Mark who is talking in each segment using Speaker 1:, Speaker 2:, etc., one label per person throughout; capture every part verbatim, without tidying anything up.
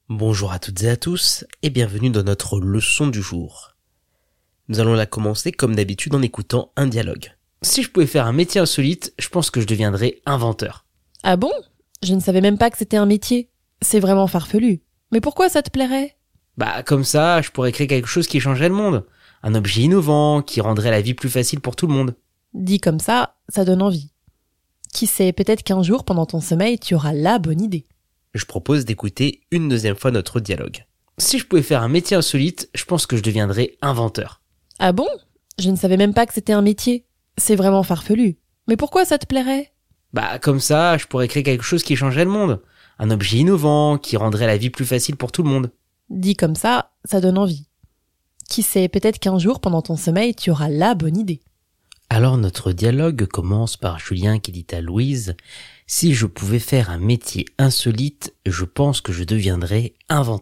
Speaker 1: Bonjour à toutes et à tous et bienvenue dans notre leçon du jour. Nous allons la commencer comme d'habitude en écoutant un dialogue. Si je pouvais faire un métier insolite, je pense que je deviendrais inventeur.
Speaker 2: Ah bon ? Je ne savais même pas que c'était un métier. C'est vraiment farfelu. Mais pourquoi ça te plairait ?
Speaker 1: Bah comme ça, je pourrais créer quelque chose qui changerait le monde. Un objet innovant qui rendrait la vie plus facile pour tout le monde.
Speaker 2: Dit comme ça, ça donne envie. Qui sait, peut-être qu'un jour, pendant ton sommeil, tu auras la bonne idée.
Speaker 1: Je propose d'écouter une deuxième fois notre dialogue. Si je pouvais faire un métier insolite, je pense que je deviendrais inventeur.
Speaker 2: Ah bon ? Je ne savais même pas que c'était un métier. C'est vraiment farfelu. Mais pourquoi ça te plairait ?
Speaker 1: Bah comme ça, je pourrais créer quelque chose qui changerait le monde. Un objet innovant qui rendrait la vie plus facile pour tout le monde.
Speaker 2: Dit comme ça, ça donne envie. Qui sait, peut-être qu'un jour, pendant ton sommeil, tu auras la bonne idée.
Speaker 1: Alors notre dialogue commence par Julien qui dit à Louise « Si je pouvais faire un métier insolite, je pense que je deviendrais inventeur. »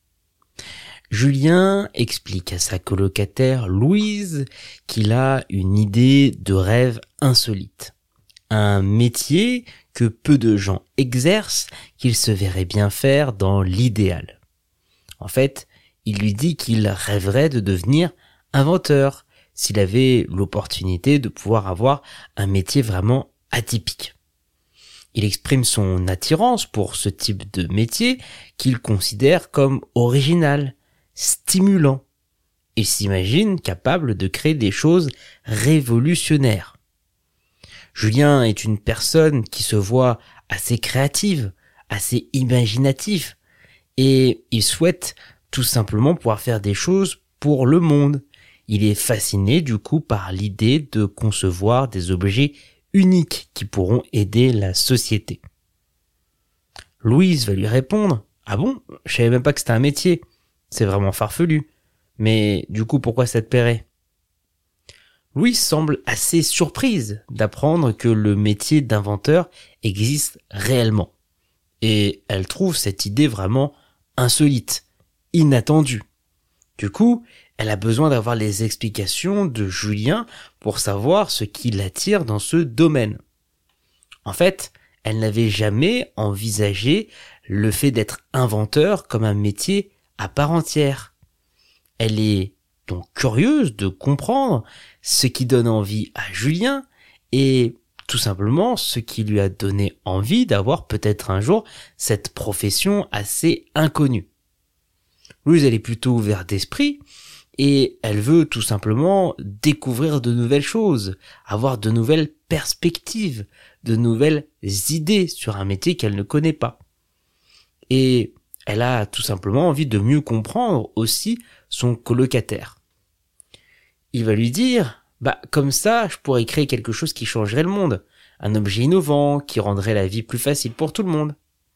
Speaker 1: Julien explique à sa colocataire Louise qu'il a une idée de rêve insolite. Un métier que peu de gens exercent, qu'il se verrait bien faire dans l'idéal. En fait, il lui dit qu'il rêverait de devenir inventeur, s'il avait l'opportunité de pouvoir avoir un métier vraiment atypique. Il exprime son attirance pour ce type de métier qu'il considère comme original, stimulant. Il s'imagine capable de créer des choses révolutionnaires. Julien est une personne qui se voit assez créative, assez imaginative, et il souhaite tout simplement pouvoir faire des choses pour le monde. Il est fasciné du coup par l'idée de concevoir des objets uniques qui pourront aider la société. Louise va lui répondre « Ah bon, je savais même pas que c'était un métier. C'est vraiment farfelu. Mais du coup, pourquoi ça te plairait ?» Louise semble assez surprise d'apprendre que le métier d'inventeur existe réellement. Et elle trouve cette idée vraiment insolite, inattendue. Du coup, elle a besoin d'avoir les explications de Julien pour savoir ce qui l'attire dans ce domaine. En fait, elle n'avait jamais envisagé le fait d'être inventeur comme un métier à part entière. Elle est donc curieuse de comprendre ce qui donne envie à Julien et tout simplement ce qui lui a donné envie d'avoir peut-être un jour cette profession assez inconnue. Louise, elle est plutôt ouverte d'esprit et elle veut tout simplement découvrir de nouvelles choses, avoir de nouvelles perspectives, de nouvelles idées sur un métier qu'elle ne connaît pas. Et elle a tout simplement envie de mieux comprendre aussi son colocataire. Il va lui dire, bah comme ça, je pourrais créer quelque chose qui changerait le monde, un objet innovant qui rendrait la vie plus facile pour tout le monde.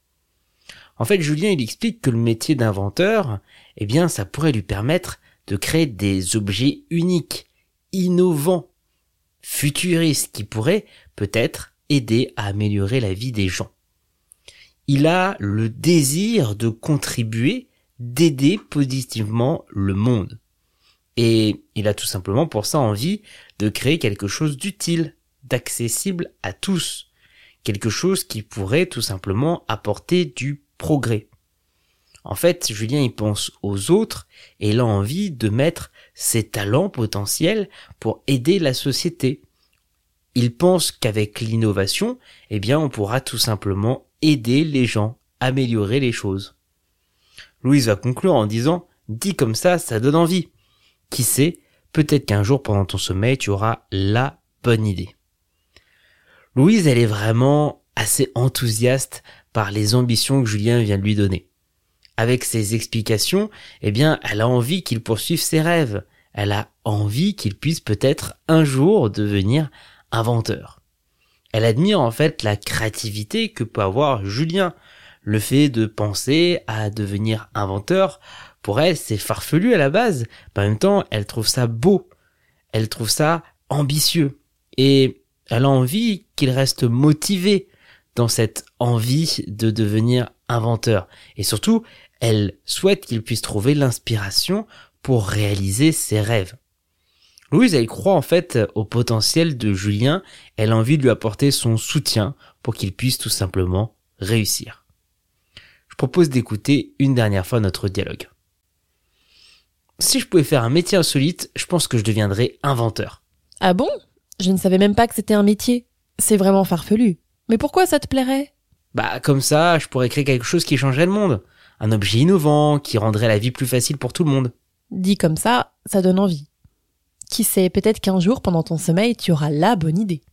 Speaker 1: En fait, Julien, il explique que le métier d'inventeur, eh bien, ça pourrait lui permettre de créer des objets uniques, innovants, futuristes, qui pourraient peut-être aider à améliorer la vie des gens. Il a le désir de contribuer, d'aider positivement le monde. Et il a tout simplement pour ça envie de créer quelque chose d'utile, d'accessible à tous. Quelque chose qui pourrait tout simplement apporter du progrès. En fait, Julien, il pense aux autres et il a envie de mettre ses talents potentiels pour aider la société. Il pense qu'avec l'innovation, eh bien, on pourra tout simplement aider les gens, améliorer les choses. Louise va conclure en disant « Dit comme ça, ça donne envie. Qui sait, peut-être qu'un jour, pendant ton sommeil, tu auras la bonne idée. » Louise, elle est vraiment assez enthousiaste par les ambitions que Julien vient de lui donner. Avec ses explications, eh bien, elle a envie qu'il poursuive ses rêves. Elle a envie qu'il puisse peut-être un jour devenir inventeur. Elle admire en fait la créativité que peut avoir Julien. Le fait de penser à devenir inventeur, pour elle, c'est farfelu à la base. Mais en même temps, elle trouve ça beau. Elle trouve ça ambitieux. Et elle a envie qu'il reste motivé dans cette envie de devenir inventeur. Et surtout, elle souhaite qu'il puisse trouver l'inspiration pour réaliser ses rêves. Louise, elle croit en fait au potentiel de Julien. Elle a envie de lui apporter son soutien pour qu'il puisse tout simplement réussir. je propose d'écouter une dernière fois notre dialogue. Si je pouvais faire un métier insolite, je pense que je deviendrais inventeur.
Speaker 2: Ah bon? Je ne savais même pas que c'était un métier. C'est vraiment farfelu. Mais pourquoi ça te plairait?
Speaker 1: Bah comme ça, je pourrais créer quelque chose qui changerait le monde. Un objet innovant, qui rendrait la vie plus facile pour tout le monde.
Speaker 2: Dit comme ça, ça donne envie. Qui sait, peut-être qu'un jour, pendant ton sommeil, tu auras la bonne idée.